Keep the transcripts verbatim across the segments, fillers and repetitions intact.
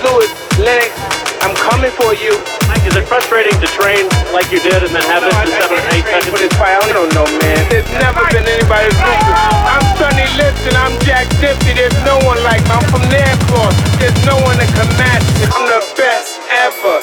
Lewis, Lennox, I'm coming for you. Mike, is it frustrating to train like you did and then have it in seven or eight seconds? But it's fire, I don't know, man. There's never been anybody as ruthless. I'm Sonny Liston, I'm Jack Dempsey. There's no one like me. I'm from Nairclaw. There's no one that can match me. I'm the best ever.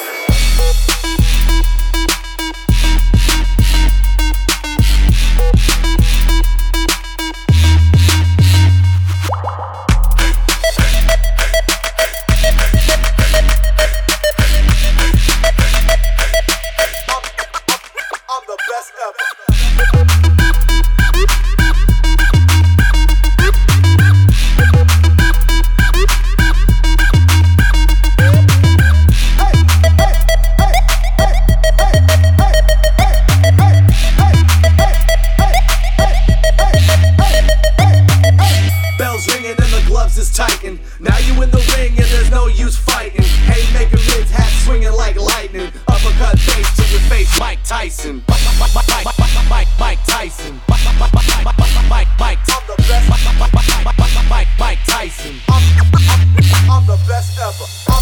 Is tightened. Now you in the ring and there's no use fighting. Haymaker mids, hat swinging like lightning. Uppercut face to your face, Mike Tyson. Mike, Mike, Mike, Mike Tyson. Mike, Mike, Mike. I'm the best. Mike, Mike Tyson. I'm, I'm, I'm the best ever. I'm,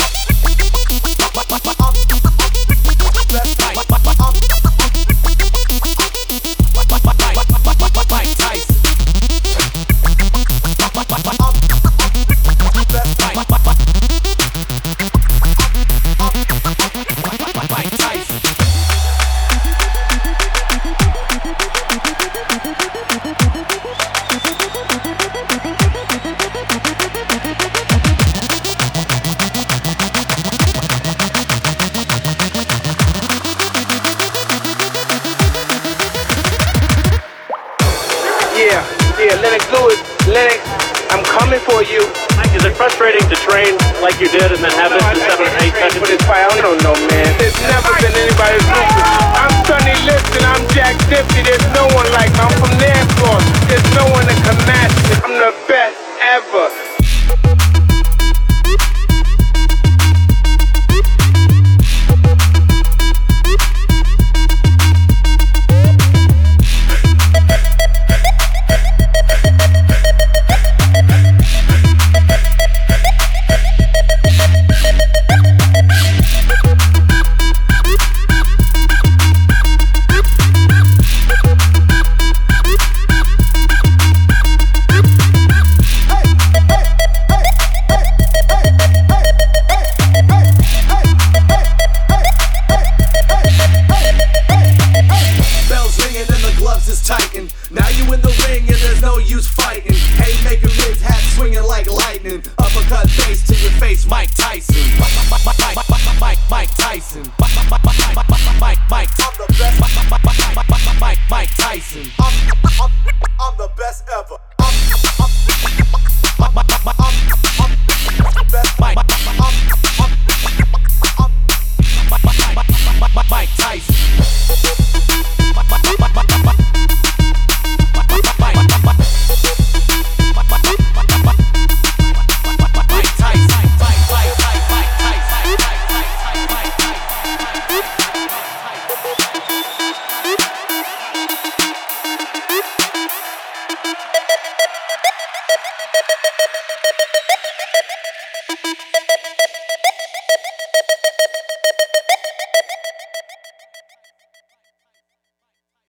I'm, I'm, I'm the best. Mike, Mike Tyson. Yeah, yeah, Lennox Lewis, Lennox, I'm coming for you. Mike, is it frustrating to train like you did and then have it in seven or eight seconds? But it's fire, I don't know, man. There's never been anybody as ruthless. I'm Sonny Liston, I'm Jack Dempsey. There's no one like me. I'm from Nairclaw. There's no one that can match me. I'm the best ever. Is tightened. Now you in the ring and there's no use fighting. Haymaker mids, hat swinging like lightning. Uppercut face to your face, Mike Tyson. Mike, Mike, Mike Tyson. Mike, Mike, I'm the best. Mike, Mike Tyson. I'm, I'm, I'm the best ever. I'm, I'm, I'm, I'm, I'm the best. Mike, I'm, I'm, I'm, Mike Tyson. Thank you.